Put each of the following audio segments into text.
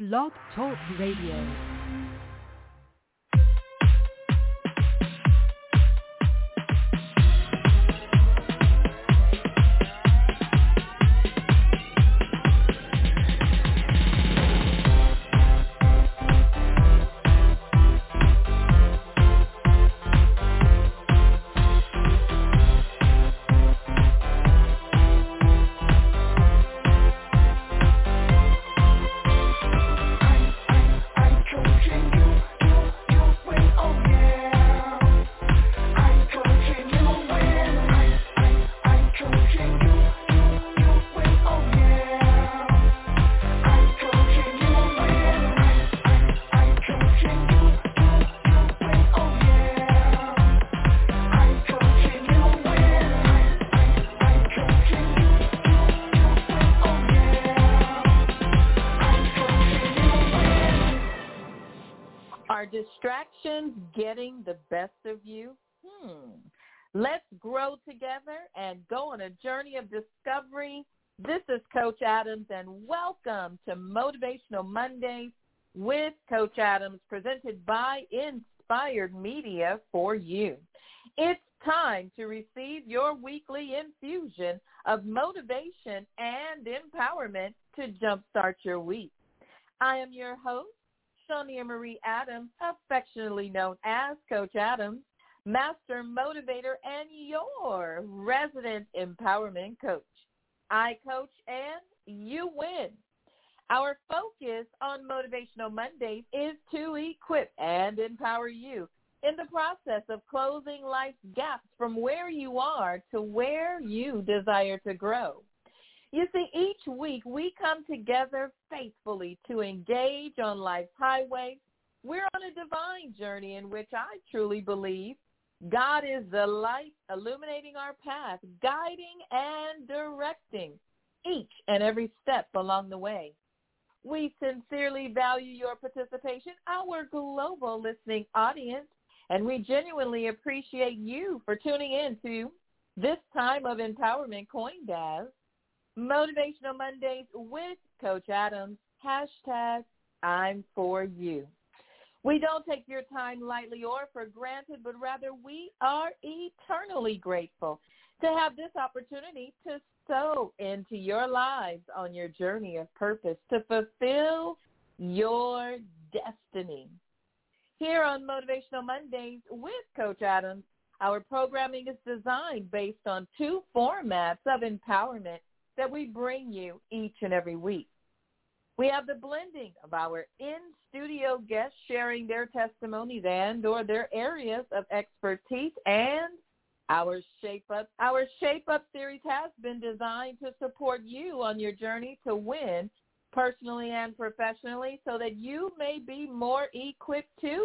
Blog Talk Radio. Are distractions getting the best of you? Let's grow together and go on a journey of discovery. This is Coach Adams, and welcome to Motivational Mondays with Coach Adams, presented by Inspired Media for you. It's time to receive your weekly infusion of motivation and empowerment to jumpstart your week. I am your host, Shania Marie Adams, affectionately known as Coach Adams, master motivator and your resident empowerment coach. I coach and you win. Our focus on Motivational Mondays is to equip and empower you in the process of closing life's gaps from where you are to where you desire to grow. You see, each week we come together faithfully to engage on life's highway. We're on a divine journey in which I truly believe God is the light illuminating our path, guiding and directing each and every step along the way. We sincerely value your participation, our global listening audience, and we genuinely appreciate you for tuning in to this time of empowerment coined as Motivational Mondays with Coach Adams, hashtag I'm for you. We don't take your time lightly or for granted, but rather we are eternally grateful to have this opportunity to sow into your lives on your journey of purpose to fulfill your destiny. Here on Motivational Mondays with Coach Adams, our programming is designed based on two formats of empowerment that we bring you each and every week. We have the blending of our in-studio guests sharing their testimonies and or their areas of expertise, and our Shape Up. Our Shape Up series has been designed to support you on your journey to win personally and professionally so that you may be more equipped to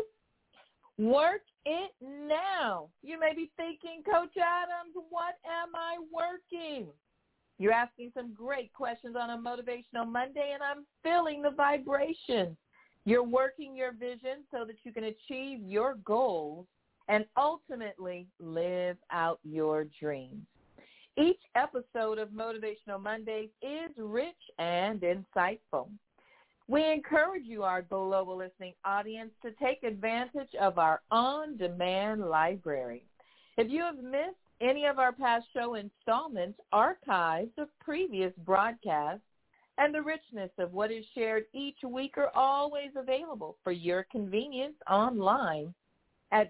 work it now. You may be thinking, Coach Adams, what am I working? You're asking some great questions on a Motivational Monday, and I'm feeling the vibration. You're working your vision so that you can achieve your goals and ultimately live out your dreams. Each episode of Motivational Mondays is rich and insightful. We encourage you, our global listening audience, to take advantage of our on-demand library. If you have missed any of our past show installments, archives of previous broadcasts, and the richness of what is shared each week are always available for your convenience online at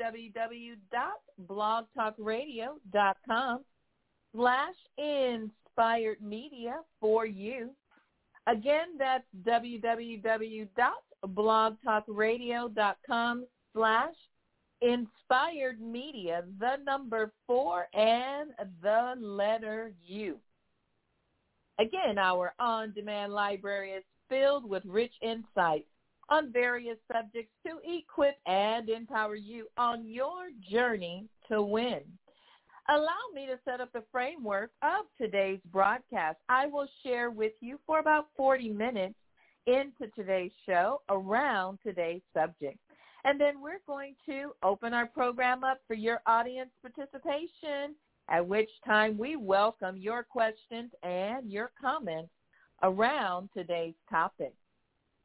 www.blogtalkradio.com/inspired media for you. Again, that's www.blogtalkradio.com/inspired media, the number 4 and the letter U. Again, our on-demand library is filled with rich insights on various subjects to equip and empower you on your journey to win. Allow me to set up the framework of today's broadcast. I will share with you for about 40 minutes into today's show around today's subject. And then we're going to open our program up for your audience participation, at which time we welcome your questions and your comments around today's topic.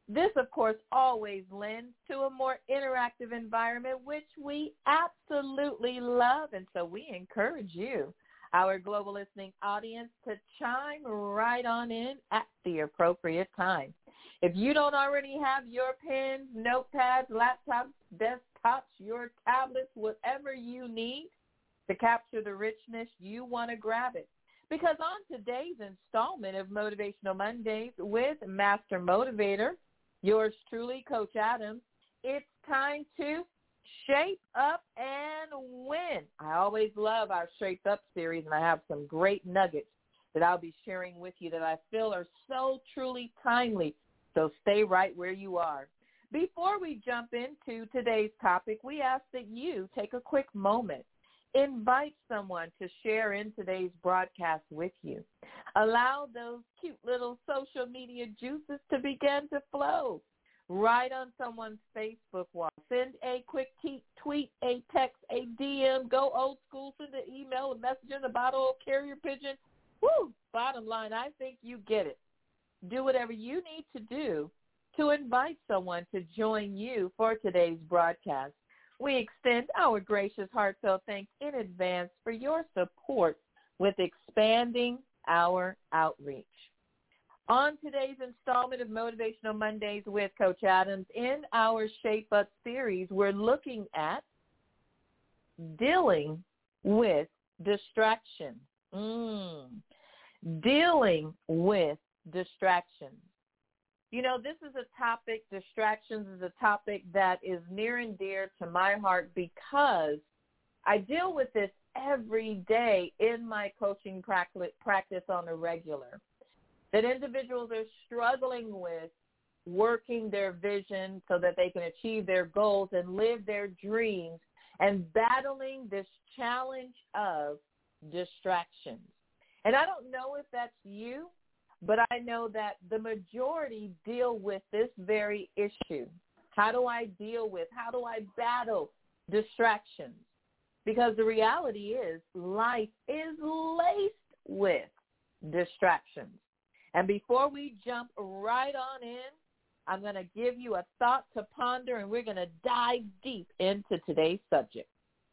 This, of course, always lends to a more interactive environment, which we absolutely love. And so we encourage you, our global listening audience, to chime right on in at the appropriate time. If you don't already have your pens, notepads, laptops, desktops, your tablets, whatever you need to capture the richness, you want to grab it. Because on today's installment of Motivational Mondays with Master Motivator, yours truly, Coach Adams, it's time to shape up and win. I always love our Shape Up series, and I have some great nuggets that I'll be sharing with you that I feel are so truly timely. So stay right where you are. Before we jump into today's topic, we ask that you take a quick moment. Invite someone to share in today's broadcast with you. Allow those cute little social media juices to begin to flow. Write on someone's Facebook wall. Send a quick tweet, a text, a DM. Go old school. Send an email, a message in a bottle, a carrier pigeon. Woo! Bottom line, I think you get it. Do whatever you need to do to invite someone to join you for today's broadcast. We extend our gracious, heartfelt thanks in advance for your support with expanding our outreach. On today's installment of Motivational Mondays with Coach Adams, in our Shape Up series, we're looking at dealing with distraction. Dealing with distractions. You know, this is a topic, distractions is a topic that is near and dear to my heart because I deal with this every day in my coaching practice on a regular. That individuals are struggling with working their vision so that they can achieve their goals and live their dreams and battling this challenge of distractions. And I don't know if that's you, but I know that the majority deal with this very issue. How do I battle distractions? Because the reality is life is laced with distractions. And before we jump right on in, I'm going to give you a thought to ponder, and we're going to dive deep into today's subject.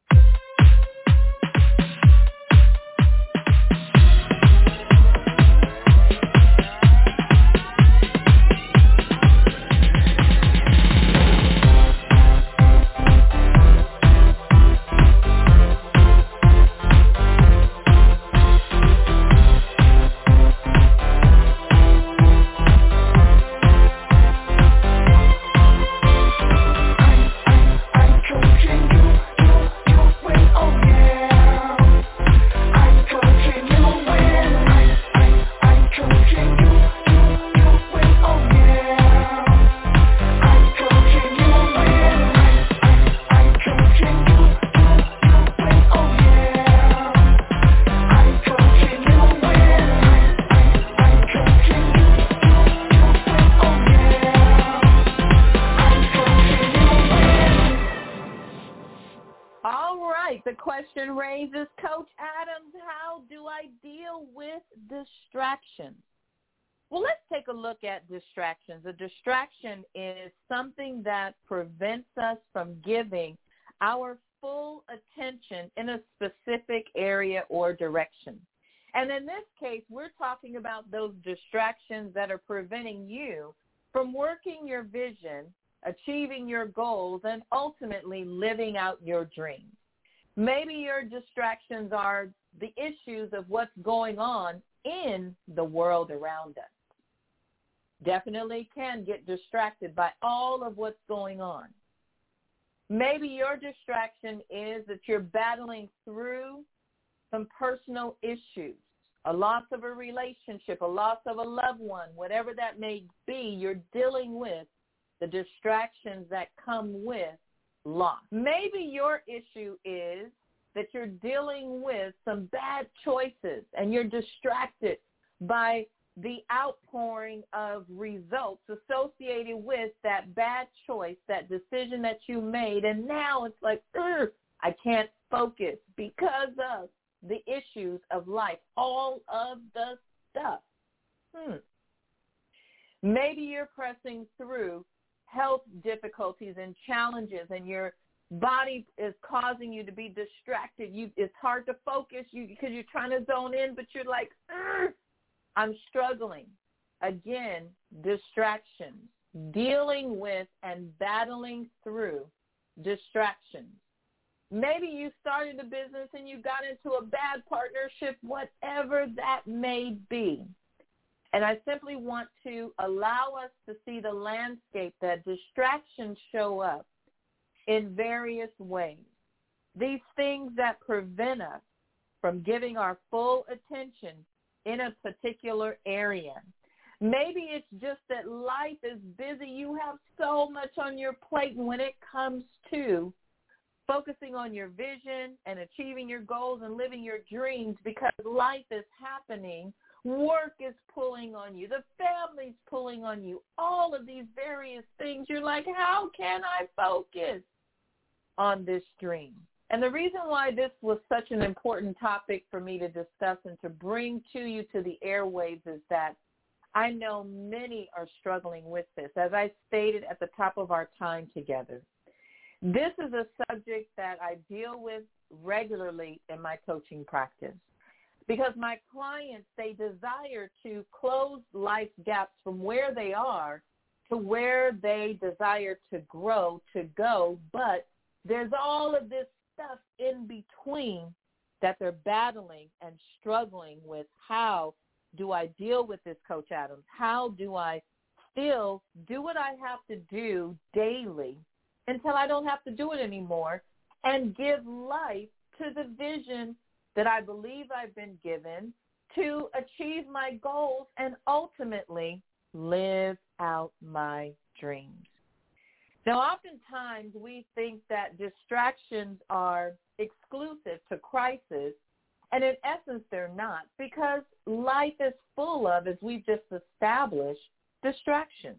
The question raises, Coach Adams, how do I deal with distractions? Well, let's take a look at distractions. A distraction is something that prevents us from giving our full attention in a specific area or direction. And in this case, we're talking about those distractions that are preventing you from working your vision, achieving your goals, and ultimately living out your dreams. Maybe your distractions are the issues of what's going on in the world around us. Definitely can get distracted by all of what's going on. Maybe your distraction is that you're battling through some personal issues, a loss of a relationship, a loss of a loved one, whatever that may be, you're dealing with the distractions that come with loss. Maybe your issue is that you're dealing with some bad choices and you're distracted by the outpouring of results associated with that bad choice, that decision that you made, and now it's like, I can't focus because of the issues of life, all of the stuff. Maybe you're pressing through health difficulties and challenges, and your body is causing you to be distracted. It's hard to focus because you're trying to zone in, but you're like, I'm struggling. Again, distractions, dealing with and battling through distractions. Maybe you started a business and you got into a bad partnership, whatever that may be. And I simply want to allow us to see the landscape that distractions show up in various ways. These things that prevent us from giving our full attention in a particular area. Maybe it's just that life is busy. You have so much on your plate, and when it comes to focusing on your vision and achieving your goals and living your dreams, because life is happening, work is pulling on you, the family's pulling on you, all of these various things, you're like, how can I focus on this dream? And the reason why this was such an important topic for me to discuss and to bring to you to the airwaves is that I know many are struggling with this. As I stated at the top of our time together, this is a subject that I deal with regularly in my coaching practice because my clients, they desire to close life gaps from where they are to where they desire to grow, to go, but there's all of this stuff in between that they're battling and struggling with. How do I deal with this, Coach Adams? How do I still do what I have to do daily until I don't have to do it anymore and give life to the vision that I believe I've been given to achieve my goals and ultimately live out my dreams? Now, oftentimes we think that distractions are exclusive to crisis, and in essence they're not, because life is full of, as we've just established, distractions.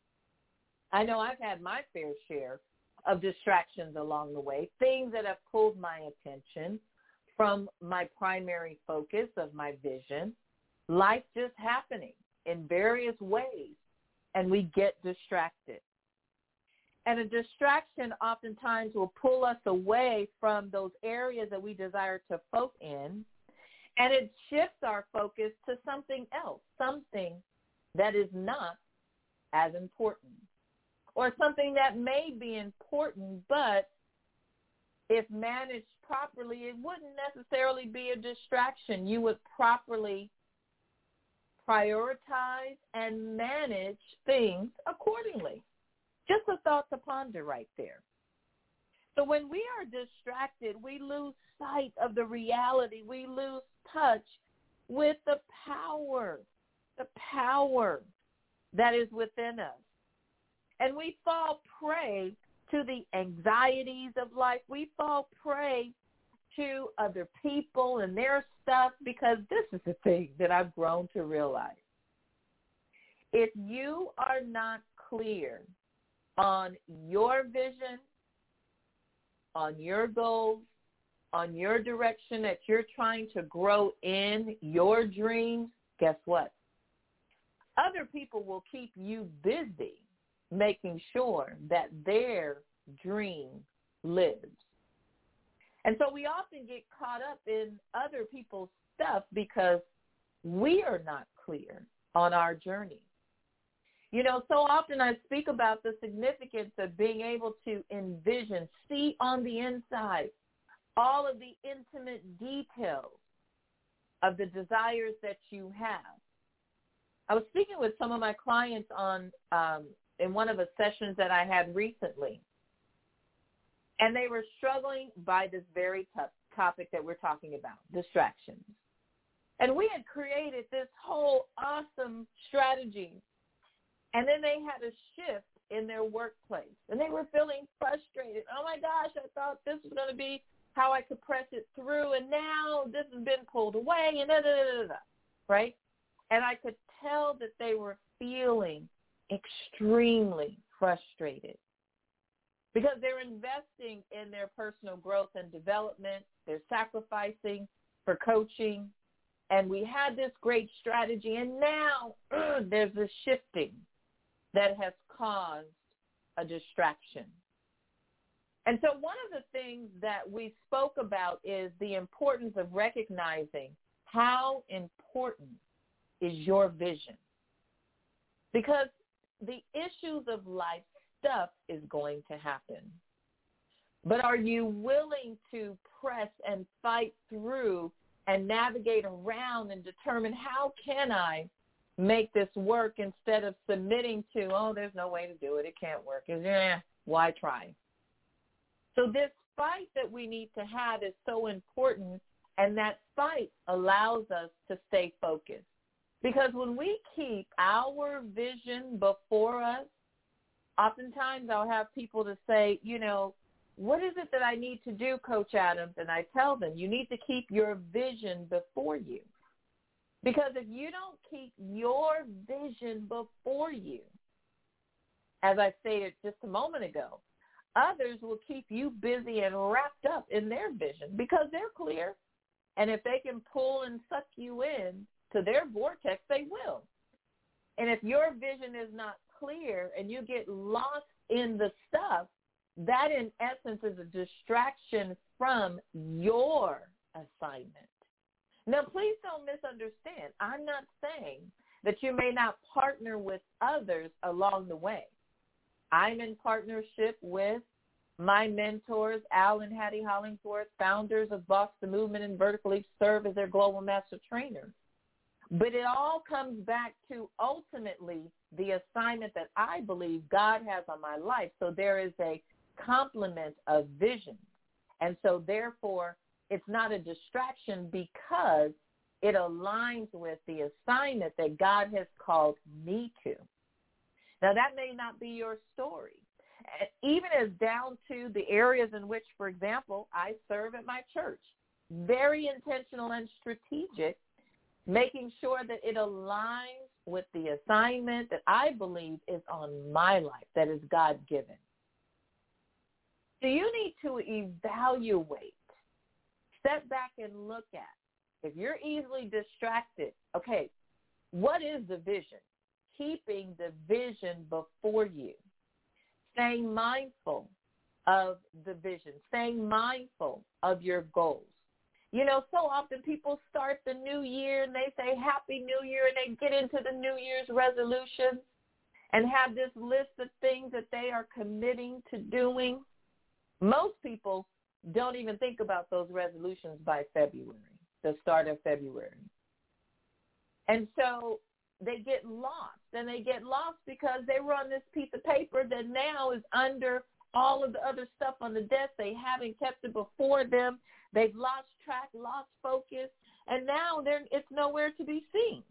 I know I've had my fair share of distractions along the way, things that have pulled my attention from my primary focus of my vision. Life just happening in various ways, and we get distracted. And a distraction oftentimes will pull us away from those areas that we desire to focus in, and it shifts our focus to something else, something that is not as important, or something that may be important, but if managed properly, it wouldn't necessarily be a distraction. You would properly prioritize and manage things accordingly. Just a thought to ponder right there. So when we are distracted, we lose sight of the reality. We lose touch with the power that is within us. And we fall prey to the anxieties of life. We fall prey to other people and their stuff, because this is the thing that I've grown to realize. If you are not clear on your vision, on your goals, on your direction that you're trying to grow in, your dreams, guess what? Other people will keep you busy making sure that their dream lives. And so we often get caught up in other people's stuff because we are not clear on our journey. You know, so often I speak about the significance of being able to envision, see on the inside all of the intimate details of the desires that you have. I was speaking with some of my clients on in one of the sessions that I had recently, and they were struggling by this very topic that we're talking about, distractions. And we had created this whole awesome strategy, and then they had a shift in their workplace, and they were feeling frustrated. Oh, my gosh, I thought this was going to be how I could press it through, and now this has been pulled away, and right? And I could tell that they were feeling extremely frustrated because they're investing in their personal growth and development. They're sacrificing for coaching, and we had this great strategy, and now there's a shifting that has caused a distraction. And so one of the things that we spoke about is the importance of recognizing how important is your vision. Because the issues of life, stuff is going to happen. But are you willing to press and fight through and navigate around and determine how can I make this work instead of submitting to, oh, there's no way to do it, it can't work. Why try? So this fight that we need to have is so important, and that fight allows us to stay focused. Because when we keep our vision before us, oftentimes I'll have people to say, what is it that I need to do, Coach Adams? And I tell them, you need to keep your vision before you. Because if you don't keep your vision before you, as I stated just a moment ago, others will keep you busy and wrapped up in their vision because they're clear. And if they can pull and suck you in to their vortex, they will. And if your vision is not clear and you get lost in the stuff, that in essence is a distraction from your assignment. Now, please don't misunderstand. I'm not saying that you may not partner with others along the way. I'm in partnership with my mentors, Al and Hattie Hollingsworth, founders of Box the Movement and Vertical Leap, serve as their global master trainer. But it all comes back to ultimately the assignment that I believe God has on my life. So there is a complement of vision. And so therefore, it's not a distraction because it aligns with the assignment that God has called me to. Now, that may not be your story. Even as down to the areas in which, for example, I serve at my church. Very intentional and strategic, making sure that it aligns with the assignment that I believe is on my life, that is God-given. So you need to evaluate, step back and look at. If you're easily distracted, okay, what is the vision? Keeping the vision before you. Staying mindful of the vision. Staying mindful of your goals. So often people start the new year and they say Happy New Year and they get into the New Year's resolutions and have this list of things that they are committing to doing. Most people don't even think about those resolutions by February, the start of February. And so they get lost, and they get lost because they were on this piece of paper that now is under all of the other stuff on the desk. They haven't kept it before them. They've lost track, lost focus, and now it's nowhere to be seen.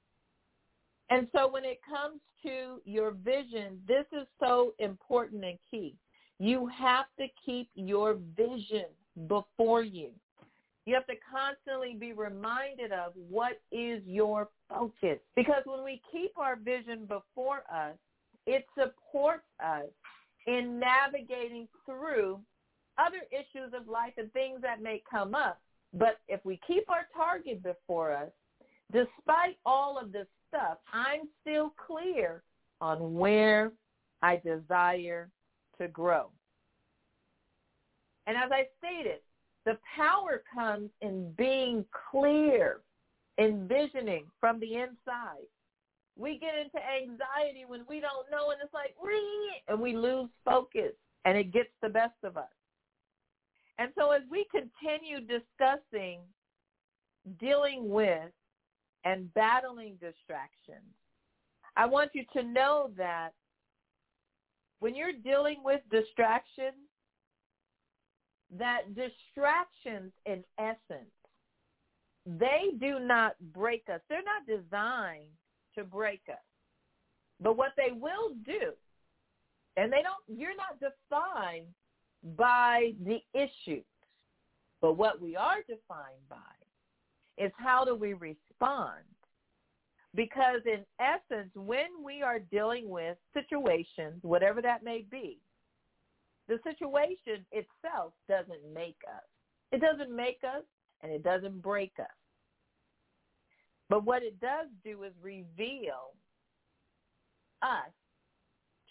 And so when it comes to your vision, this is so important and key. You have to keep your vision before you. You have to constantly be reminded of what is your focus. Because when we keep our vision before us, it supports us in navigating through other issues of life and things that may come up. But if we keep our target before us, despite all of this stuff, I'm still clear on where I desire to grow. And as I stated, the power comes in being clear, envisioning from the inside. We get into anxiety when we don't know, and it's like, and we lose focus, and it gets the best of us. And so as we continue discussing dealing with and battling distractions, I want you to know that when you're dealing with distractions, that distractions, in essence, they do not break us. They're not designed to break us. But what they will do, and you're not defined by the issues, but what we are defined by is how do we respond. Because in essence, when we are dealing with situations, whatever that may be, the situation itself doesn't make us. It doesn't make us, and it doesn't break us. But what it does do is reveal us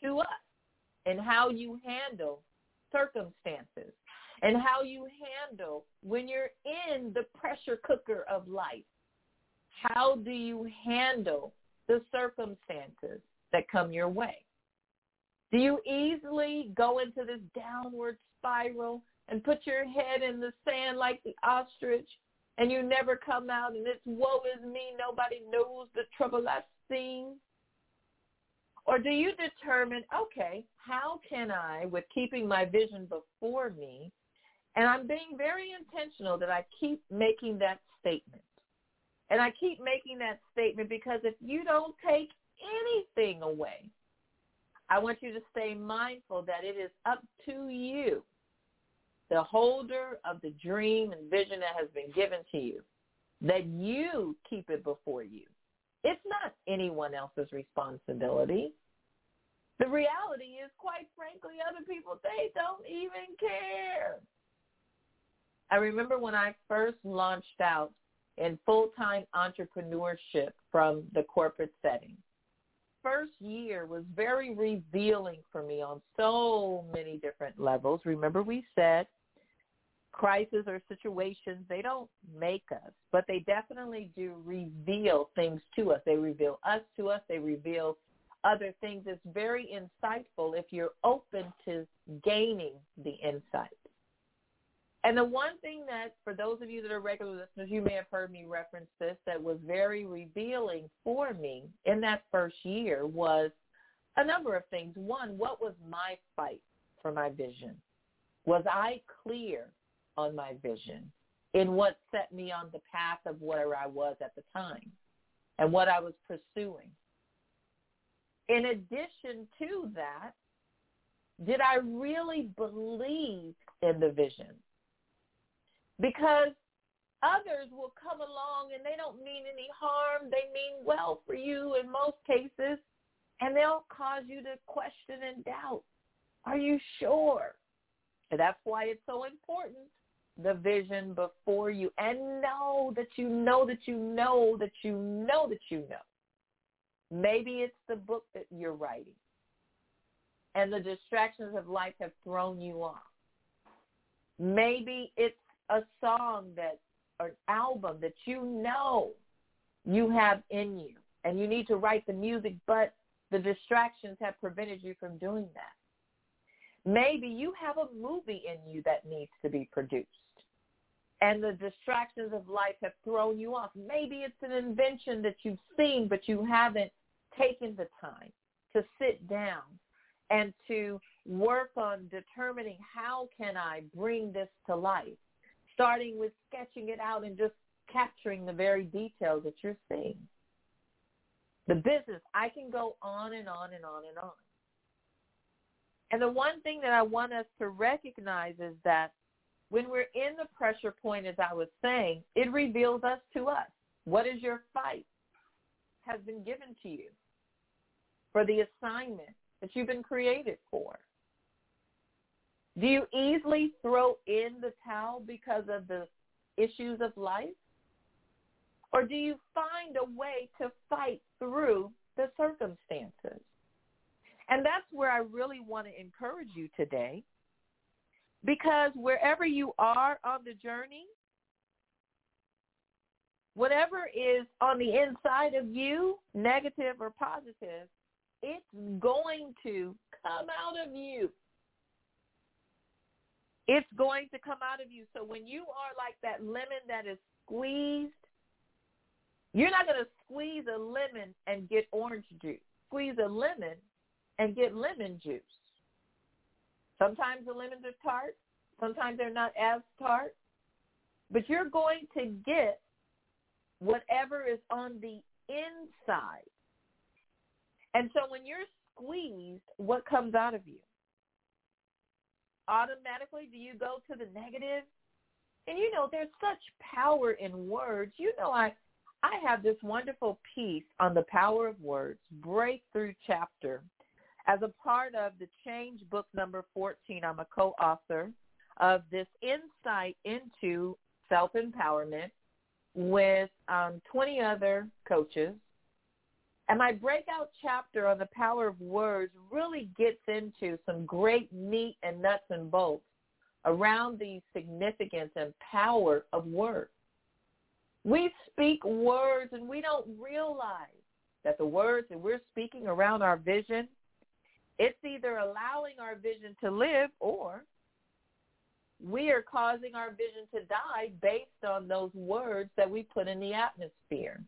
to us in how you handle circumstances and how you handle when you're in the pressure cooker of life. How do you handle the circumstances that come your way? Do you easily go into this downward spiral and put your head in the sand like the ostrich and you never come out and it's woe is me, nobody knows the trouble I've seen? Or do you determine, okay, how can I, with keeping my vision before me, and I'm being very intentional that I keep making that statement. And I keep making that statement because if you don't take anything away, I want you to stay mindful that it is up to you, the holder of the dream and vision that has been given to you, that you keep it before you. It's not anyone else's responsibility. The reality is, quite frankly, other people, they don't even care. I remember when I first launched out in full-time entrepreneurship from the corporate setting. First year was very revealing for me on so many different levels. Remember we said crises or situations, they don't make us, but they definitely do reveal things to us. They reveal us to us. They reveal other things. It's very insightful if you're open to gaining the insight. And the one thing that, for those of you that are regular listeners, you may have heard me reference this, that was very revealing for me in that first year was a number of things. One, what was my fight for my vision? Was I clear on my vision in what set me on the path of where I was at the time and what I was pursuing? In addition to that, did I really believe in the vision? Because others will come along and they don't mean any harm. They mean well for you in most cases, and they'll cause you to question and doubt. Are you sure? And that's why it's so important, the vision before you, and know that you know that you know that you know that you know. Maybe it's the book that you're writing, and the distractions of life have thrown you off. Maybe it's a song or an album that you know you have in you, and you need to write the music, but the distractions have prevented you from doing that. Maybe you have a movie in you that needs to be produced, and the distractions of life have thrown you off. Maybe it's an invention that you've seen, but you haven't taken the time to sit down and to work on determining how can I bring this to life, starting with sketching it out and just capturing the very details that you're seeing. The business, I can go on and on and on and on. And the one thing that I want us to recognize is that when we're in the pressure point, as I was saying, it reveals us to us. What is your fight has been given to you for the assignment that you've been created for? Do you easily throw in the towel because of the issues of life? Or do you find a way to fight through the circumstances? And that's where I really want to encourage you today, because wherever you are on the journey, whatever is on the inside of you, negative or positive, it's going to come out of you. It's going to come out of you. So when you are like that lemon that is squeezed, you're not going to squeeze a lemon and get orange juice. Squeeze a lemon and get lemon juice. Sometimes the lemons are tart. Sometimes they're not as tart. But you're going to get whatever is on the inside. And so when you're squeezed, what comes out of you? Automatically, do you go to the negative? And you know, there's such power in words. You know, I have this wonderful piece on the power of words, breakthrough chapter, as a part of the Change book number 14. I'm a co-author of this insight into self-empowerment with 20 other coaches And my breakout chapter on the power of words really gets into some great meat and nuts and bolts around the significance and power of words. We speak words and we don't realize that the words that we're speaking around our vision, it's either allowing our vision to live or we are causing our vision to die based on those words that we put in the atmosphere.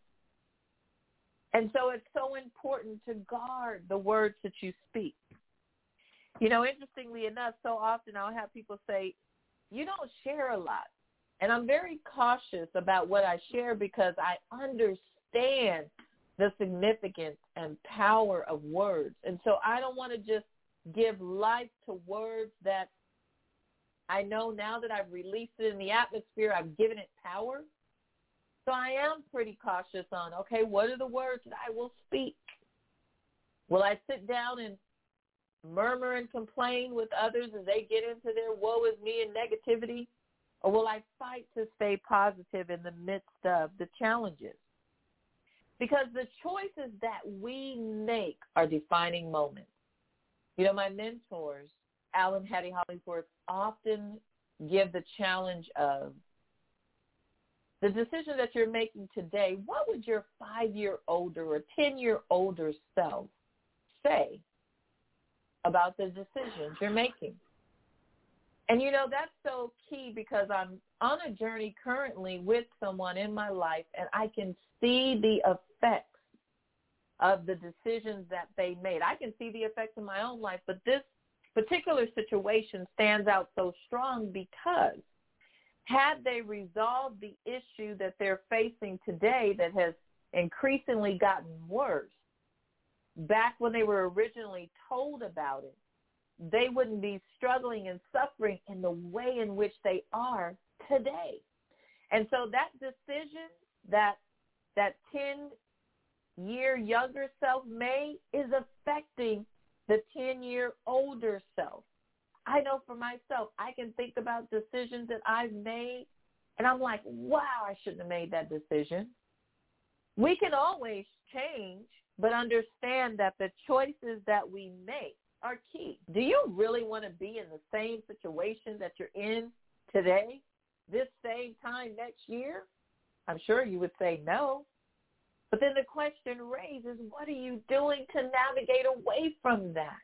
And so it's so important to guard the words that you speak. You know, interestingly enough, so often I'll have people say, you don't share a lot. And I'm very cautious about what I share because I understand the significance and power of words. And so I don't want to just give life to words that I know now that I've released it in the atmosphere, I've given it power. So I am pretty cautious on, okay, what are the words that I will speak? Will I sit down and murmur and complain with others as they get into their woe is me and negativity? Or will I fight to stay positive in the midst of the challenges? Because the choices that we make are defining moments. You know, my mentors, Alan Hattie Hollingsworth, often give the challenge of the decision that you're making today. What would your 5-year-older or 10-year-older self say about the decisions you're making? And, you know, that's so key because I'm on a journey currently with someone in my life, and I can see the effects of the decisions that they made. I can see the effects in my own life, but this particular situation stands out so strong because had they resolved the issue that they're facing today that has increasingly gotten worse, back when they were originally told about it, they wouldn't be struggling and suffering in the way in which they are today. And so that decision that 10-year younger self made is affecting the 10-year older self. I know for myself, I can think about decisions that I've made, and I'm like, wow, I shouldn't have made that decision. We can always change, but understand that the choices that we make are key. Do you really want to be in the same situation that you're in today, this same time next year? I'm sure you would say no. But then the question raises, what are you doing to navigate away from that?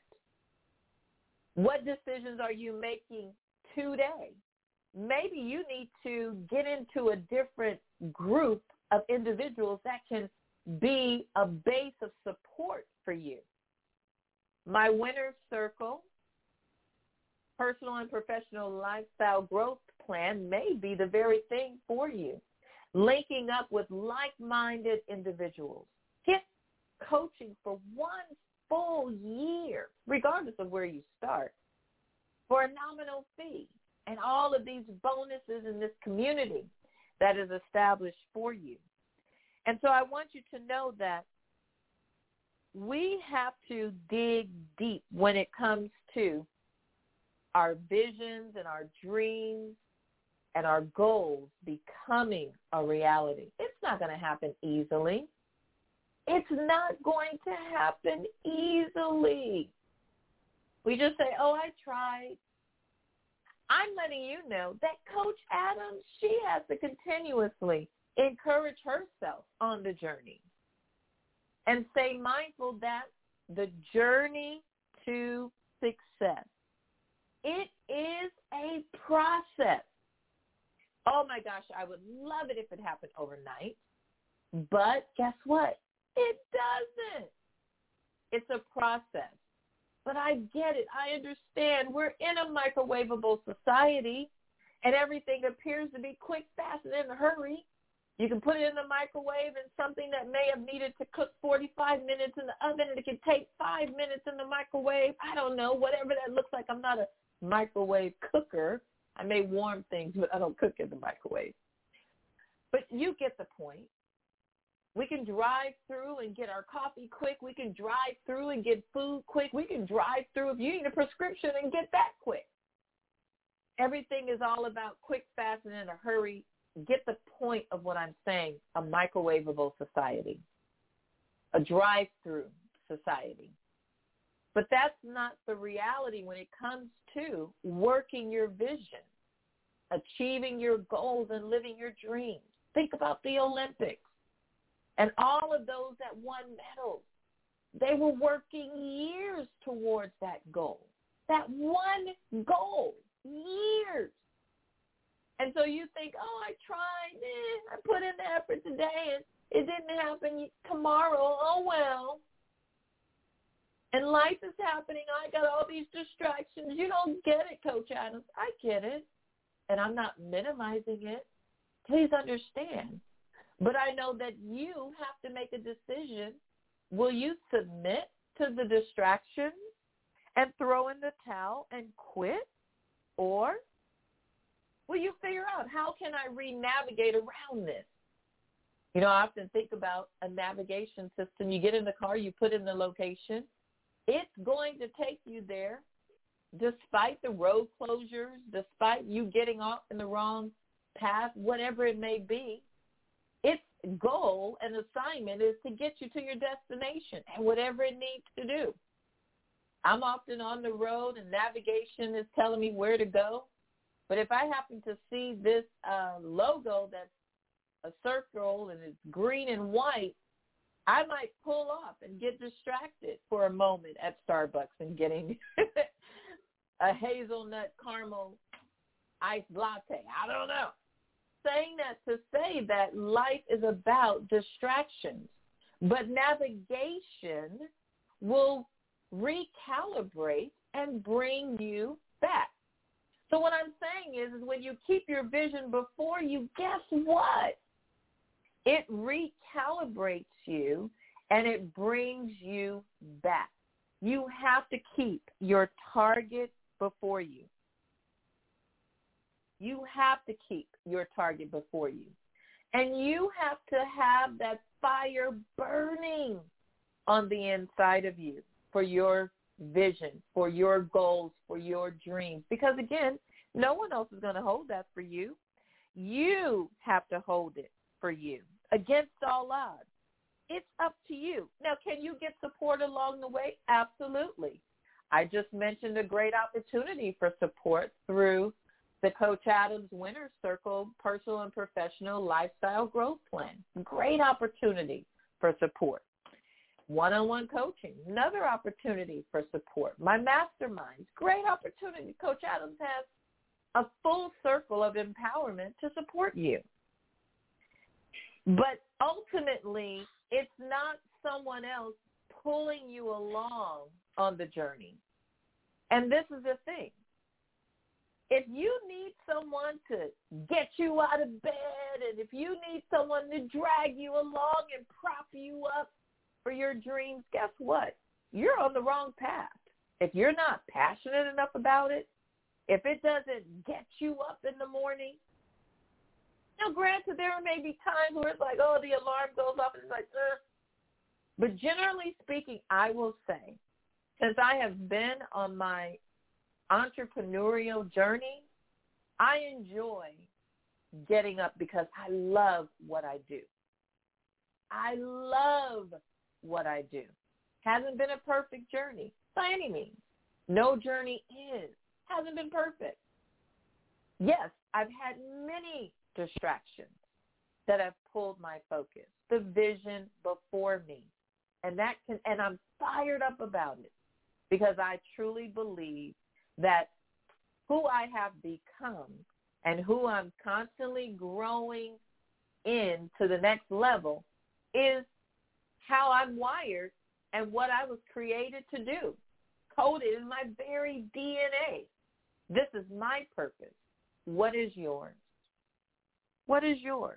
What decisions are you making today? Maybe you need to get into a different group of individuals that can be a base of support for you. My Winner's Circle, personal and professional lifestyle growth plan may be the very thing for you. Linking up with like-minded individuals. Get coaching for 1 full year, regardless of where you start, for a nominal fee, and all of these bonuses in this community that is established for you. And so I want you to know that we have to dig deep when it comes to our visions and our dreams and our goals becoming a reality. It's not going to happen easily. It's not going to happen easily. We just say, oh, I tried. I'm letting you know that Coach Adams, she has to continuously encourage herself on the journey and stay mindful that the journey to success, it is a process. Oh, my gosh, I would love it if it happened overnight. But guess what? It doesn't. It's a process. But I get it. I understand. We're in a microwavable society, and everything appears to be quick, fast, and in a hurry. You can put it in the microwave, and something that may have needed to cook 45 minutes in the oven, and it can take 5 minutes in the microwave. I don't know, whatever that looks like. I'm not a microwave cooker. I may warm things, but I don't cook in the microwave. But you get the point. We can drive through and get our coffee quick. We can drive through and get food quick. We can drive through if you need a prescription and get that quick. Everything is all about quick, fast, and in a hurry. Get the point of what I'm saying, a microwavable society. a drive-through society. But that's not the reality when it comes to working your vision, achieving your goals, and living your dreams. Think about the Olympics and all of those that won medals. They were working years towards that goal. That one goal, years. And so you think, oh, I tried, I put in the effort today, and it didn't happen tomorrow. Oh, well. And life is happening. I got all these distractions. You don't get it, Coach Adams. I get it. And I'm not minimizing it. Please understand. But I know that you have to make a decision. Will you submit to the distractions and throw in the towel and quit? Or will you figure out, how can I re-navigate around this? You know, I often think about a navigation system. You get in the car, you put in the location. It's going to take you there despite the road closures, despite you getting off in the wrong path, whatever it may be. Its goal and assignment is to get you to your destination and whatever it needs to do. I'm often on the road and navigation is telling me where to go. But if I happen to see this logo that's a circle and it's green and white, I might pull off and get distracted for a moment at Starbucks and getting a hazelnut caramel iced latte. I don't know. Saying that to say that life is about distractions, but navigation will recalibrate and bring you back. So what I'm saying is when you keep your vision before you, guess what? It recalibrates you and it brings you back. You have to keep your target before you. You have to keep your target before you. And you have to have that fire burning on the inside of you for your vision, for your goals, for your dreams. Because, again, no one else is going to hold that for you. You have to hold it for you against all odds. It's up to you. Now, can you get support along the way? Absolutely. I just mentioned a great opportunity for support through the Coach Adams Winner's Circle Personal and Professional Lifestyle Growth Plan. Great opportunity for support. One-on-one coaching, another opportunity for support. My masterminds, great opportunity. Coach Adams has a full circle of empowerment to support you. But ultimately, it's not someone else pulling you along on the journey. And this is the thing. If you need someone to get you out of bed, and if you need someone to drag you along and prop you up for your dreams, guess what? You're on the wrong path. If you're not passionate enough about it, if it doesn't get you up in the morning, now granted, there may be times where it's like, oh, the alarm goes off and it's like, But generally speaking, I will say, since I have been on my entrepreneurial journey, I enjoy getting up because I love what I do. I love what I do. Hasn't been a perfect journey by any means. No journey is. Hasn't been perfect. Yes, I've had many distractions that have pulled my focus, the vision before me. And I'm fired up about it because I truly believe that who I have become and who I'm constantly growing into the next level is how I'm wired and what I was created to do, coded in my very DNA. This is my purpose. What is yours? What is yours?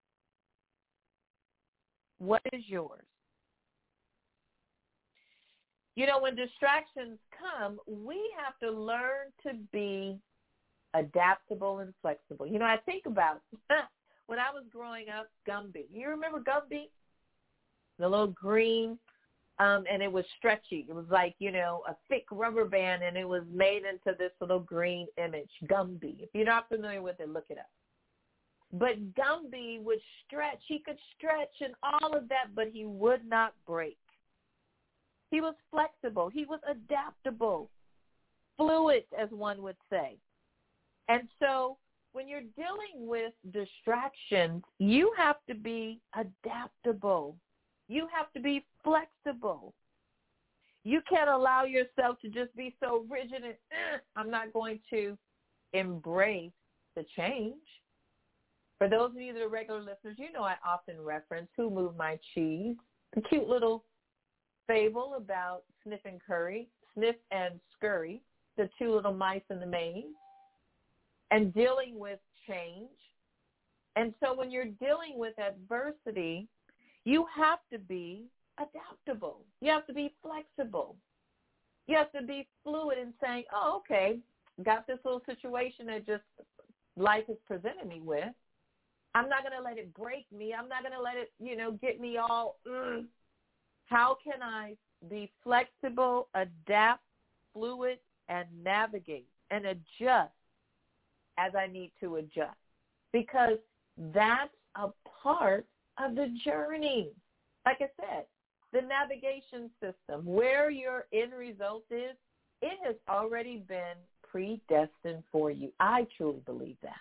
What is yours? You know, when distractions come, we have to learn to be adaptable and flexible. You know, I think about when I was growing up, Gumby. You remember Gumby? The little green, and it was stretchy. It was like, you know, a thick rubber band, and it was made into this little green image, Gumby. If you're not familiar with it, look it up. But Gumby would stretch. He could stretch and all of that, but he would not break. He was flexible. He was adaptable, fluid, as one would say. And so when you're dealing with distractions, you have to be adaptable. You have to be flexible. You can't allow yourself to just be so rigid and I'm not going to embrace the change. For those of you that are regular listeners, you know I often reference Who Moved My Cheese, a cute little fable about Sniff and Scurry, the two little mice in the maze, and dealing with change. And so when you're dealing with adversity, you have to be adaptable. You have to be flexible. You have to be fluid in saying, oh, okay, got this little situation that just life has presented me with. I'm not going to let it break me. I'm not going to let it, get me all, How can I be flexible, adapt, fluid, and navigate and adjust as I need to adjust? Because that's a part of the journey. Like I said, the navigation system, where your end result is, it has already been predestined for you. I truly believe that.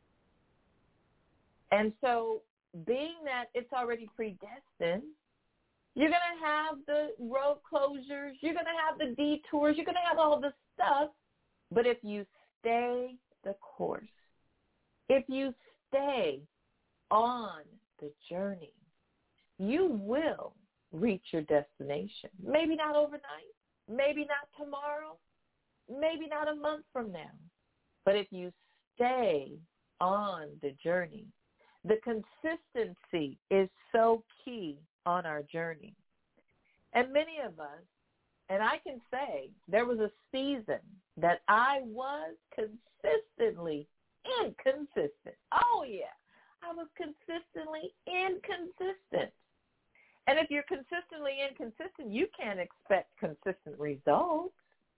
And so being that it's already predestined, you're going to have the road closures, you're going to have the detours, you're going to have all the stuff. But if you stay the course, if you stay on the journey, you will reach your destination. Maybe not overnight, maybe not tomorrow, maybe not a month from now. But if you stay on the journey, the consistency is so key on our journey. And many of us, and I can say there was a season that I was consistently inconsistent. Oh, yeah. I was consistently inconsistent. And if you're consistently inconsistent, you can't expect consistent results.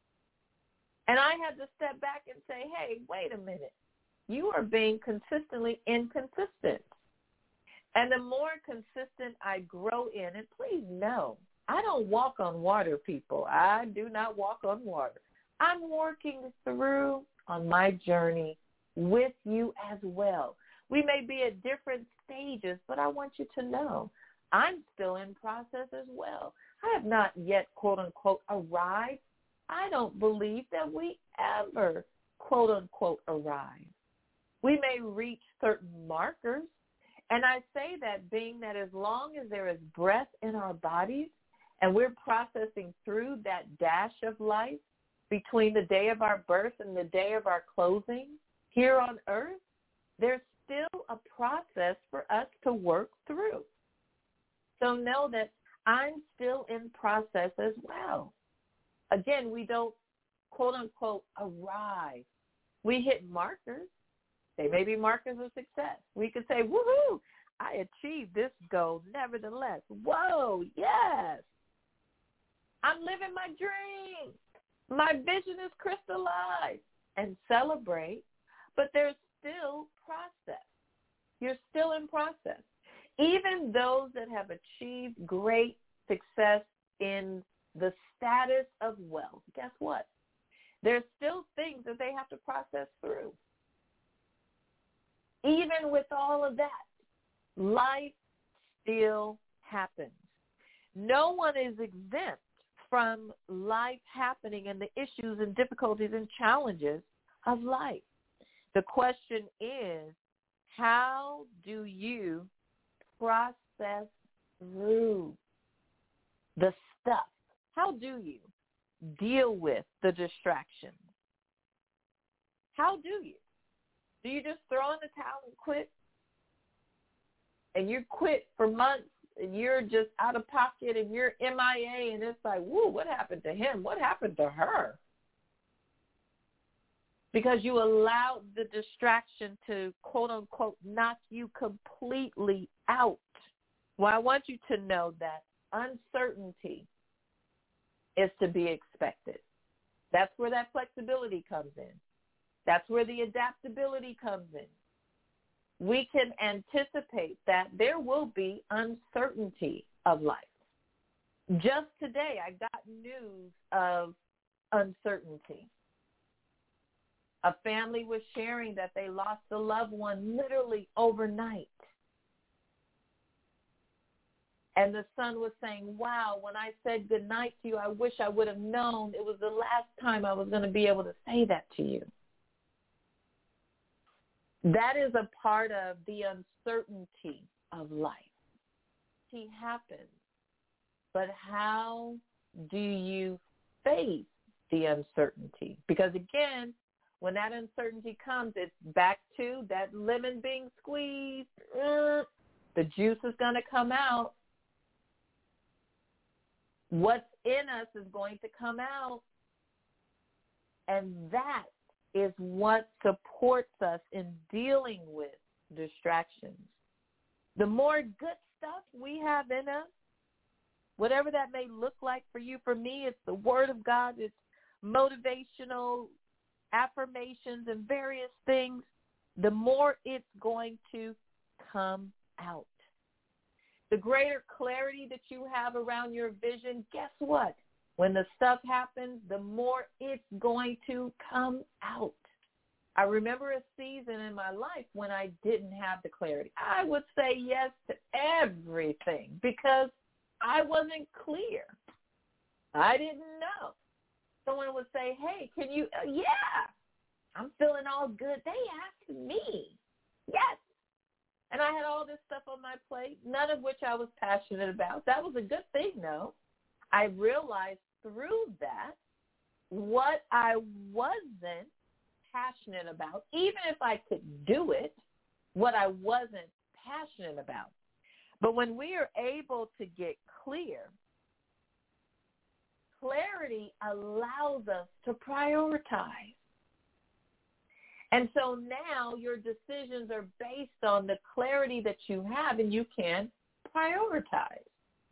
And I had to step back and say, hey, wait a minute. You are being consistently inconsistent. And the more consistent I grow in, and please know, I don't walk on water, people. I do not walk on water. I'm working through on my journey with you as well. We may be at different stages, but I want you to know I'm still in process as well. I have not yet, quote unquote, arrived. I don't believe that we ever, quote unquote, arrive. We may reach certain markers, and I say that being that as long as there is breath in our bodies and we're processing through that dash of life between the day of our birth and the day of our closing here on earth, there's still a process for us to work through. So know that I'm still in process as well. Again, we don't, quote unquote, arrive. We hit markers. They may be markers of success. We could say, woohoo, I achieved this goal nevertheless. Whoa, yes. I'm living my dream. My vision is crystallized. And celebrate, but there's still process. You're still in process. Even those that have achieved great success in the status of wealth, guess what? There's still things that they have to process through. Even with all of that, life still happens. No one is exempt from life happening and the issues and difficulties and challenges of life. The question is, how do you process through the stuff? How do you deal with the distractions? How do you? Do you just throw in the towel and quit? And you quit for months and you're just out of pocket and you're MIA and it's like, woo, what happened to him? What happened to her? Because you allowed the distraction to, quote unquote, knock you completely out. Well, I want you to know that uncertainty is to be expected. That's where that flexibility comes in. That's where the adaptability comes in. we can anticipate that there will be uncertainty of life. Just today, I got news of uncertainty. A family was sharing that they lost a loved one literally overnight. And the son was saying, wow, when I said goodnight to you, I wish I would have known it was the last time I was going to be able to say that to you. That is a part of the uncertainty of life. It happens. But how do you face the uncertainty? Because again, when that uncertainty comes, it's back to that lemon being squeezed. The juice is going to come out. What's in us is going to come out. And that is what supports us in dealing with distractions. The more good stuff we have in us, whatever that may look like for you, for me, it's the Word of God, it's motivational affirmations and various things, the more it's going to come out. The greater clarity that you have around your vision, guess what? When the stuff happens, the more it's going to come out. I remember a season in my life when I didn't have the clarity. I would say yes to everything because I wasn't clear. I didn't know. Someone would say, hey, can you, yeah, I'm feeling all good. They asked me. Yes. And I had all this stuff on my plate, none of which I was passionate about. That was a good thing, though. I realized through that what I wasn't passionate about, even if I could do it, what I wasn't passionate about. But when we are able to get clear, clarity allows us to prioritize. And so now your decisions are based on the clarity that you have, and you can prioritize.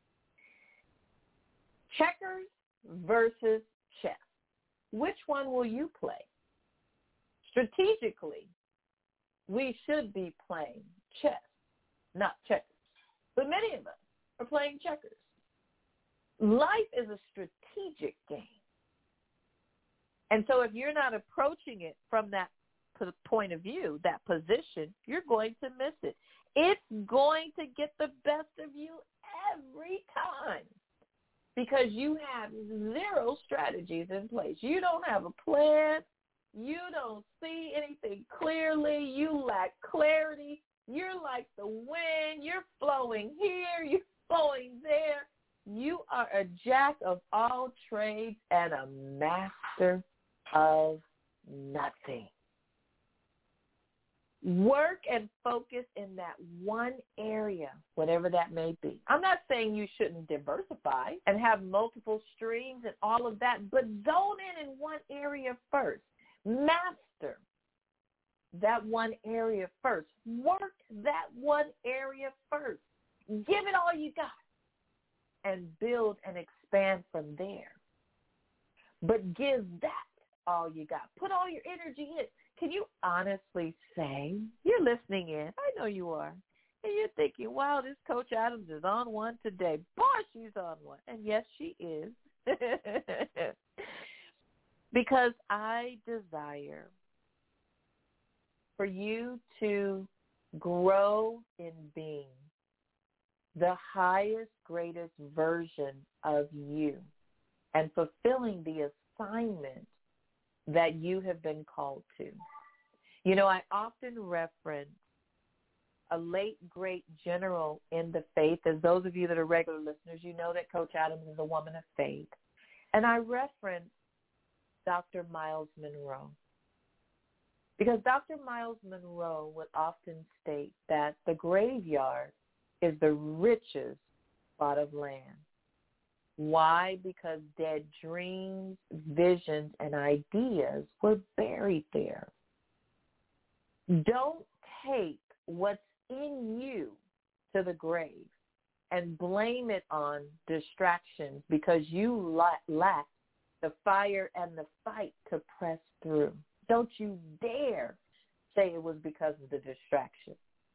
Checkers versus chess. Which one will you play? Strategically, we should be playing chess, not checkers. But many of us are playing checkers. Life is a strategic game. And so if you're not approaching it from that point of view, that position, you're going to miss it. It's going to get the best of you every time because you have zero strategies in place. You don't have a plan. You don't see anything clearly. You lack clarity. You're like the wind. You're flowing here. You're flowing there. You are a jack of all trades and a master of nothing. Work and focus in that one area, whatever that may be. I'm not saying you shouldn't diversify and have multiple streams and all of that, but zone in one area first. Master that one area first. Work that one area first. Give it all you got and build and expand from there. But give that all you got. Put all your energy in. Can you honestly say, you're listening in, I know you are, and you're thinking, wow, this Coach Adams is on one today. Boy, she's on one. And yes, she is. Because I desire for you to grow in being the highest, greatest version of you and fulfilling the assignment that you have been called to. You know, I often reference a late, great general in the faith. As those of you that are regular listeners, you know that Coach Adams is a woman of faith. And I reference Dr. Miles Monroe. Because Dr. Miles Monroe would often state that the graveyard is the richest spot of land. Why? Because dead dreams, visions, and ideas were buried there. Don't take what's in you to the grave and blame it on distractions because you lack the fire and the fight to press through. Don't you dare say it was because of the distraction.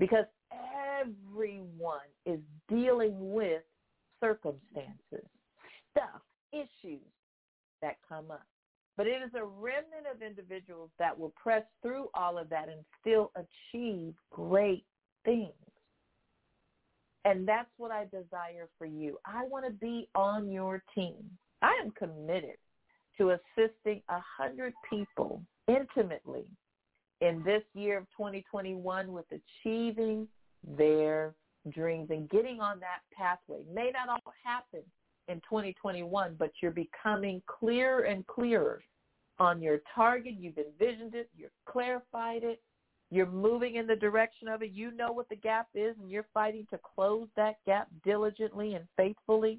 because everyone is dealing with circumstances, stuff, issues that come up. But it is a remnant of individuals that will press through all of that and still achieve great things. And that's what I desire for you. I want to be on your team. I am committed to assisting 100 people intimately in this year of 2021 with achieving their dreams and getting on that pathway. May not all happen in 2021, but you're becoming clearer and clearer on your target. You've envisioned it. You've clarified it. You're moving in the direction of it. You know what the gap is, and you're fighting to close that gap diligently and faithfully.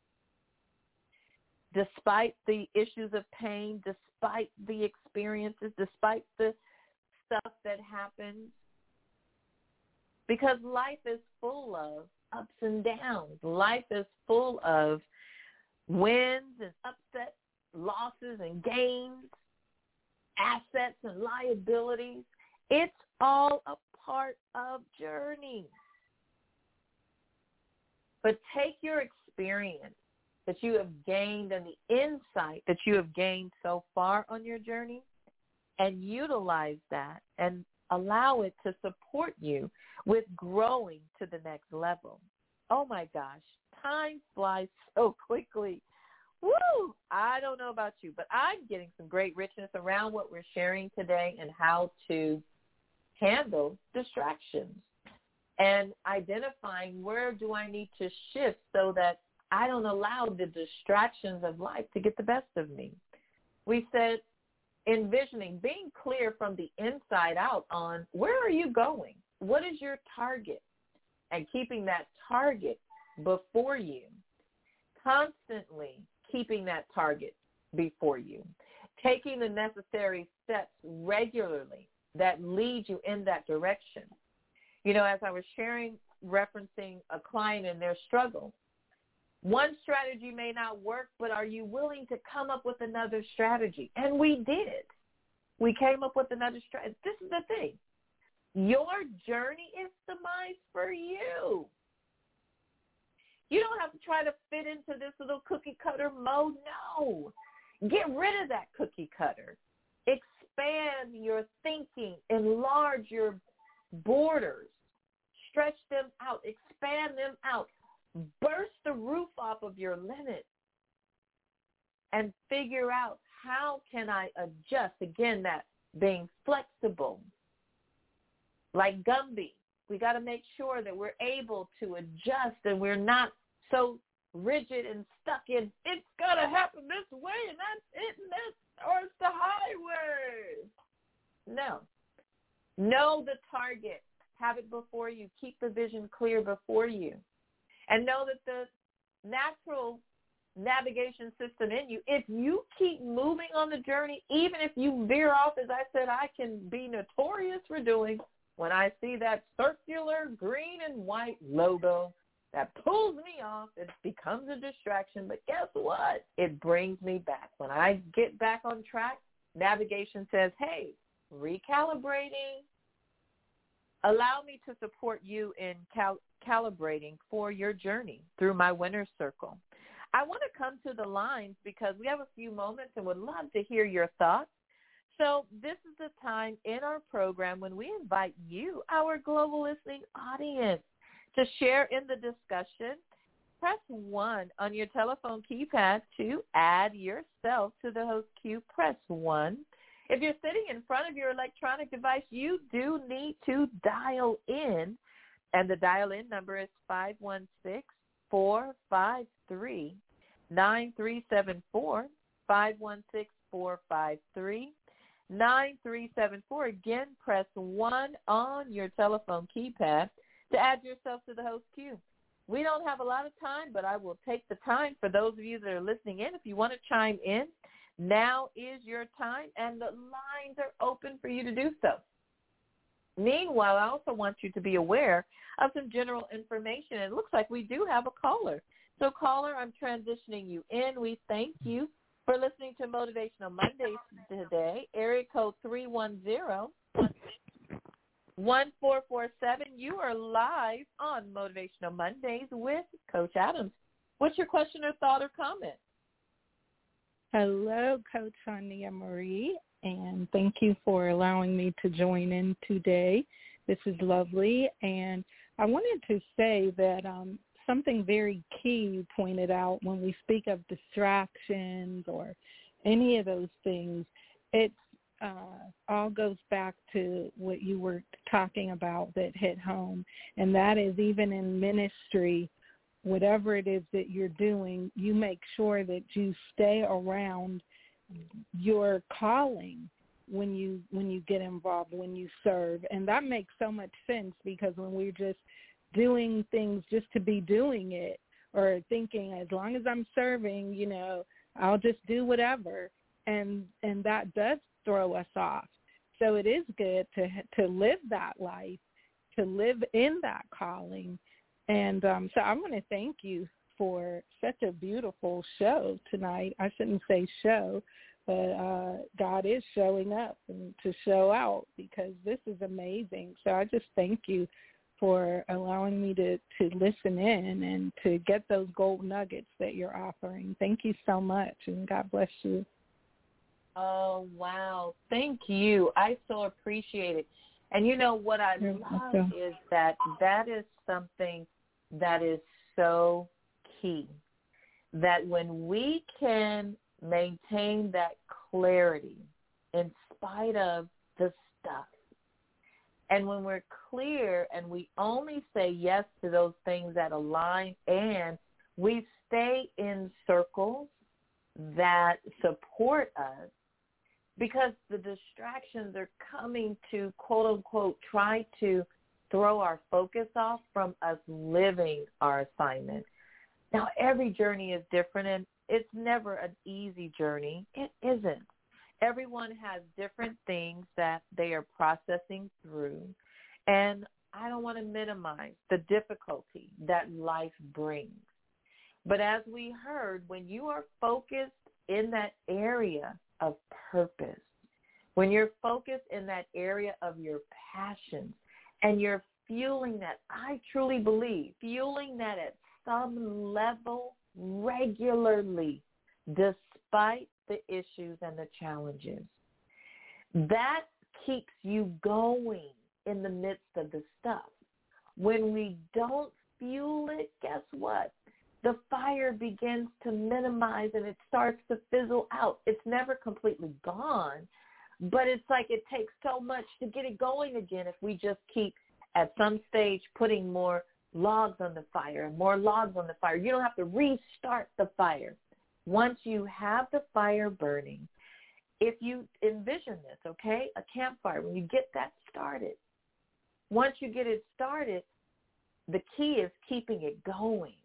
Despite the issues of pain, despite the experiences, despite the stuff that happens. Because life is full of ups and downs. Life is full of wins and upsets, losses and gains, assets and liabilities. It's all a part of journey. But take your experience that you have gained and the insight that you have gained so far on your journey and utilize that and allow it to support you with growing to the next level. Oh, my gosh. Time flies so quickly. Woo! I don't know about you, but I'm getting some great richness around what we're sharing today and how to handle distractions and identifying where do I need to shift so that I don't allow the distractions of life to get the best of me. We said envisioning, being clear from the inside out on where are you going? What is your target? And keeping that target before you. Constantly keeping that target before you. Taking the necessary steps regularly that lead you in that direction. You know, as I was sharing, referencing a client and their struggle, one strategy may not work, but are you willing to come up with another strategy? And we did. We came up with another strategy. This is the thing. Your journey is customized for you. You don't have to try to fit into this little cookie cutter mode. No. Get rid of that cookie cutter. Expand your thinking. Enlarge your borders. Stretch them out. Expand them out. Burst the roof off of your limits and figure out how can I adjust. Again, that being flexible. Like Gumby, we got to make sure that we're able to adjust and we're not so rigid and stuck in, it's got to happen this way and that's it and that's, or it's the highway. No. Know the target. Have it before you. Keep the vision clear before you. And know that the natural navigation system in you, if you keep moving on the journey, even if you veer off, as I said, I can be notorious for doing, when I see that circular green and white logo that pulls me off, it becomes a distraction. But guess what? It brings me back. When I get back on track, navigation says, hey, recalibrating. Allow me to support you in calibrating for your journey through my winner's circle. I want to come to the lines because we have a few moments and would love to hear your thoughts. So this is the time in our program when we invite you, our global listening audience, to share in the discussion. Press 1 on your telephone keypad to add yourself to the host queue. Press 1. If you're sitting in front of your electronic device, you do need to dial in, and the dial-in number is 516-453-9374, 516-453-9374. Again, press 1 on your telephone keypad to add yourself to the host queue. We don't have a lot of time, but I will take the time for those of you that are listening in. If you want to chime in, now is your time, and the lines are open for you to do so. Meanwhile, I also want you to be aware of some general information. It looks like we do have a caller. So, caller, I'm transitioning you in. We thank you for listening to Motivational Mondays today. Area code 310. 1447. You are live on Motivational Mondays with Coach Adams. What's your question or thought or comment? Hello, Coach Sonia Marie, and thank you for allowing me to join in today. This is lovely, and I wanted to say that something very key you pointed out when we speak of distractions or any of those things, it all goes back to what you were talking about that hit home, and that is even in ministry, whatever it is that you're doing, you make sure that you stay around your calling when you get involved, when you serve. And that makes so much sense, because when we're just doing things just to be doing it, or thinking as long as I'm serving, I'll just do whatever, and that does throw us off. So it is good to live that life, to live in that calling. And so I want to thank you for such a beautiful show tonight. I shouldn't say show, but God is showing up and to show out, because this is amazing. So I just thank you for allowing me to listen in and to get those gold nuggets that you're offering. Thank you so much, and God bless you. Oh, wow. Thank you. I so appreciate it. And what I love is that is something that is so key, that when we can maintain that clarity in spite of the stuff, and when we're clear and we only say yes to those things that align, and we stay in circles that support us, because the distractions are coming to, quote unquote, try to throw our focus off from us living our assignment. Now, every journey is different, and it's never an easy journey. It isn't. Everyone has different things that they are processing through, and I don't want to minimize the difficulty that life brings. But as we heard, when you are focused in that area of purpose, when you're focused in that area of your passions, and you're fueling that, I truly believe, fueling that at some level regularly, despite the issues and the challenges, that keeps you going in the midst of the stuff. When we don't fuel it, guess what? The fire begins to minimize, and it starts to fizzle out. It's never completely gone, but it's like it takes so much to get it going again if we just keep at some stage putting more logs on the fire and more logs on the fire. You don't have to restart the fire. Once you have the fire burning, if you envision this, okay, a campfire, when you get that started, once you get it started, the key is keeping it going.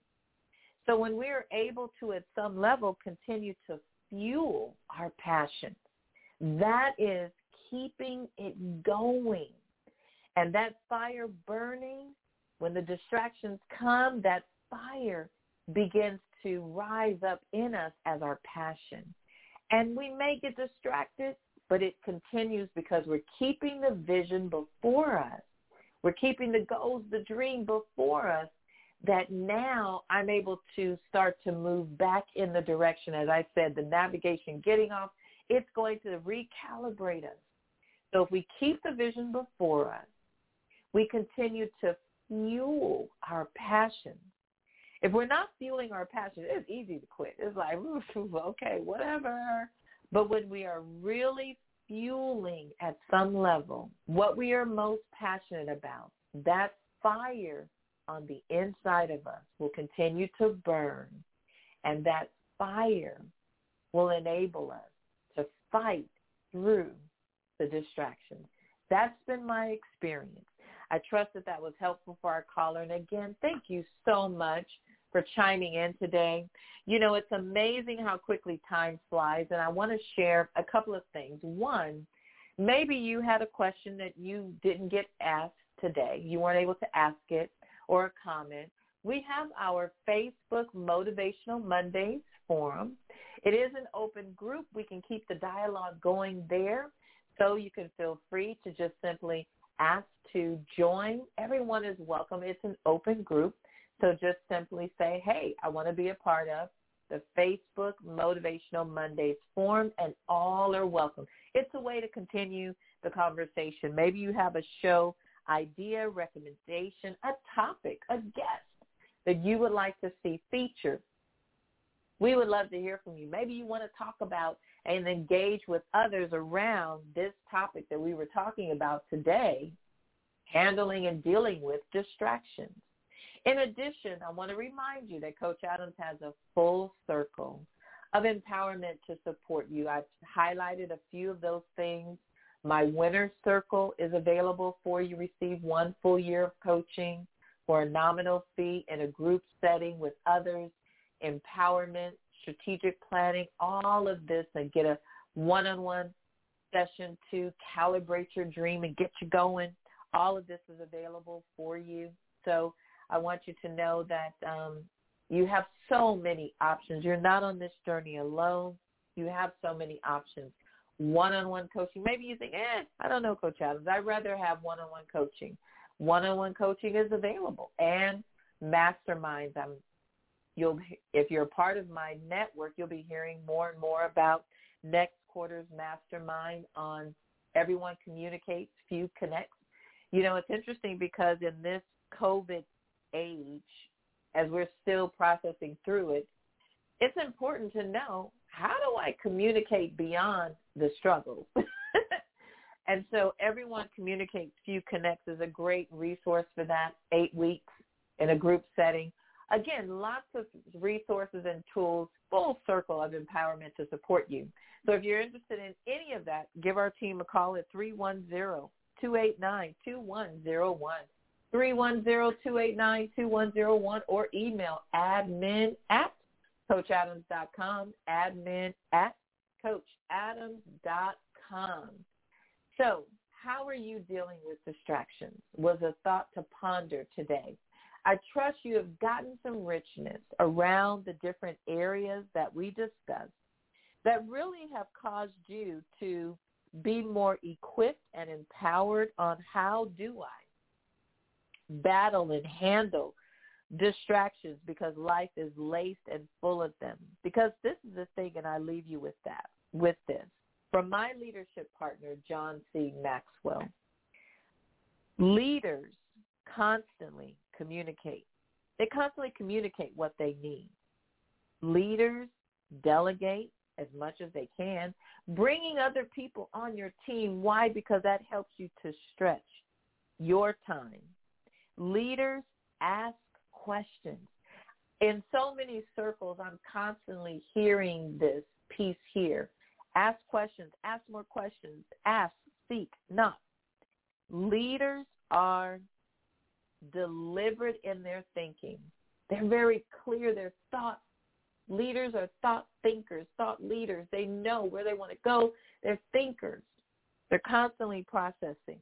So when we're able to, at some level, continue to fuel our passion, that is keeping it going. And that fire burning, when the distractions come, that fire begins to rise up in us as our passion. And we may get distracted, but it continues because we're keeping the vision before us. We're keeping the goals, the dream before us, that now I'm able to start to move back in the direction, as I said, the navigation getting off, it's going to recalibrate us. So if we keep the vision before us, we continue to fuel our passion. If we're not fueling our passion, it's easy to quit. It's like, okay, whatever. But when we are really fueling at some level what we are most passionate about, that fire on the inside of us will continue to burn, and that fire will enable us to fight through the distractions. That's been my experience. I trust that was helpful for our caller. And again, thank you so much for chiming in today. It's amazing how quickly time flies, and I want to share a couple of things. One, maybe you had a question that you didn't get asked today. You weren't able to ask it, or a comment. We have our Facebook Motivational Mondays forum. It is an open group. We can keep the dialogue going there, so you can feel free to just simply asked to join, everyone is welcome. It's an open group. So just simply say, hey, I want to be a part of the Facebook Motivational Mondays forum, and all are welcome. It's a way to continue the conversation. Maybe you have a show idea, recommendation, a topic, a guest that you would like to see featured. We would love to hear from you. Maybe you want to talk about and engage with others around this topic that we were talking about today, handling and dealing with distractions. In addition, I want to remind you that Coach Adams has a full circle of empowerment to support you. I've highlighted a few of those things. My Winner's Circle is available for you. Receive 1 full year of coaching for a nominal fee in a group setting with others, empowerment, strategic planning, all of this, and get a one-on-one session to calibrate your dream and get you going. All of this is available for you. So I want you to know that you have so many options. You're not on this journey alone. You have so many options. One-on-one coaching. Maybe you think, I don't know, Coach Adams. I'd rather have one-on-one coaching. One-on-one coaching is available. And masterminds. If you're a part of my network, you'll be hearing more and more about next quarter's mastermind on Everyone Communicates, Few Connects. You know, it's interesting because in this COVID age, as we're still processing through it, it's important to know, how do I communicate beyond the struggle? And so Everyone Communicates, Few Connects is a great resource for that, 8 weeks in a group setting. Again, lots of resources and tools, full circle of empowerment to support you. So if you're interested in any of that, give our team a call at 310-289-2101. 310-289-2101, or email admin@coachadams.com, admin@coachadams.com. So how are you dealing with distractions? Was a thought to ponder today. I trust you have gotten some richness around the different areas that we discussed that really have caused you to be more equipped and empowered on how do I battle and handle distractions, because life is laced and full of them. Because this is the thing, and I leave you with this. From my leadership partner, John C. Maxwell, leaders constantly communicate. They constantly communicate what they need. Leaders delegate as much as they can, bringing other people on your team. Why? Because that helps you to stretch your time. Leaders ask questions. In so many circles, I'm constantly hearing this piece here. Ask questions, ask more questions, ask, seek, knock. Leaders are deliberate in their thinking. They're very clear. Their thoughts. Leaders are thought thinkers, thought leaders. They know where they want to go. They're thinkers. They're constantly processing.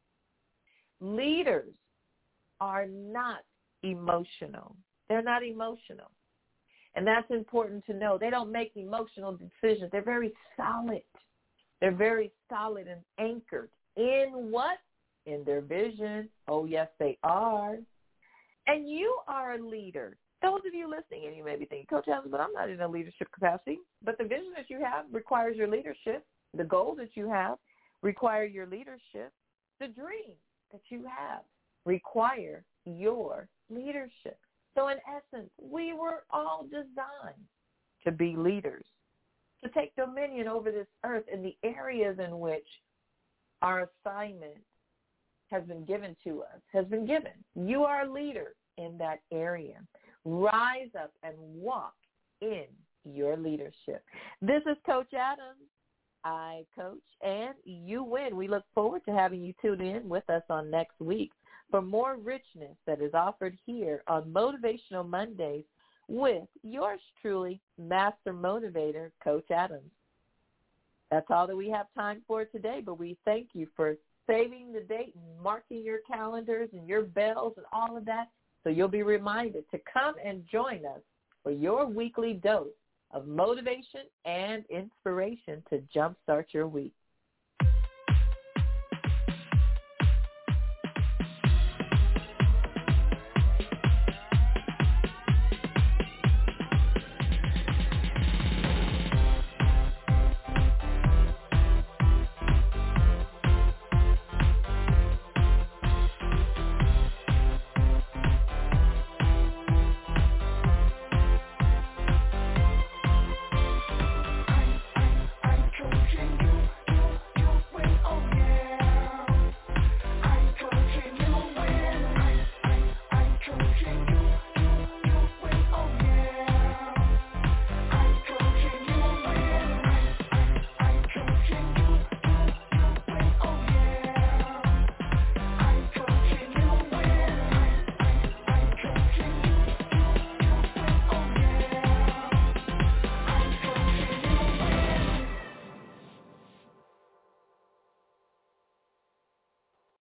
Leaders are not emotional. They're not emotional. And that's important to know. They don't make emotional decisions. They're very solid. They're very solid and anchored in what? In their vision. Oh, yes, they are. And you are a leader. Those of you listening, and you may be thinking, Coach Adams, but I'm not in a leadership capacity. But the vision that you have requires your leadership. The goals that you have require your leadership. The dreams that you have require your leadership. So in essence, we were all designed to be leaders, to take dominion over this earth in the areas in which our assignment has been given to us, has been given. You are a leader in that area. Rise up and walk in your leadership. This is Coach Adams. I coach and you win. We look forward to having you tune in with us on next week for more richness that is offered here on Motivational Mondays with yours truly, Master Motivator, Coach Adams. That's all that we have time for today, but we thank you for saving the date and marking your calendars and your bells and all of that, so you'll be reminded to come and join us for your weekly dose of motivation and inspiration to jumpstart your week.